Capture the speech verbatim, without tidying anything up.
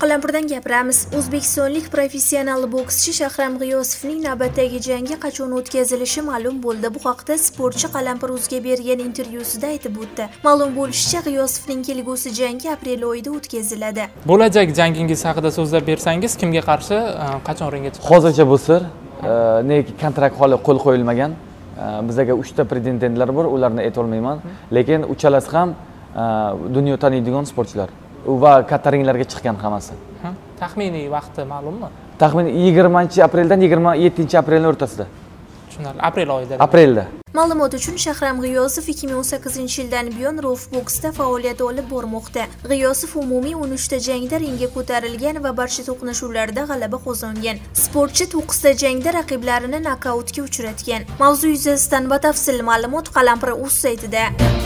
Qalampirdan gapiramiz. O'zbekistonlik professional bokschi Shahram G'iyosovning navbatdagi jangi qachon o'tkazilishi ma'lum bo'ldi. Bu haqda sportchi Qalampir.uzga bergan intervyusida aytib o'tdi. Ma'lum bo'lishicha, G'iyosovning kelgusi jangi aprel oyida o'tkaziladi. Bo'lajak jangingiz haqida so'zlab bersangiz, kimga qarshi, qachon ringga chiqasiz? Hozircha bu sir, neki kontrakt holi qo'l qo'yilmagan. Bizga uchta pretendentlar bor, ularni ayta olmayman. Lekin uchalasi ham dunyo taniydigan sportchilar va katta ringlarga chiqqan hammasi. Taxminiy vaqti ma'lummi? Taxminan yigirmanchi apreldan yigirma yettinchi aprel o'rtasida. Tushunarli. Aprel oyida. Aprelda. Ma'lumot uchun, Shahram G'iyosov ikki ming o'n sakkizinchi yildan buyon Rof boksda faoliyat olib bormoqda. G'iyosov umumiy o'n uchta jangda ringga ko'tarilgan va barcha to'qnashuvlarda g'alaba qozongan. Sportchi to'qqizta jangda raqiblarini nokautga uchratgan. Mavzu yuzasidan batafsil ma'lumot Qalampir.uz saytida.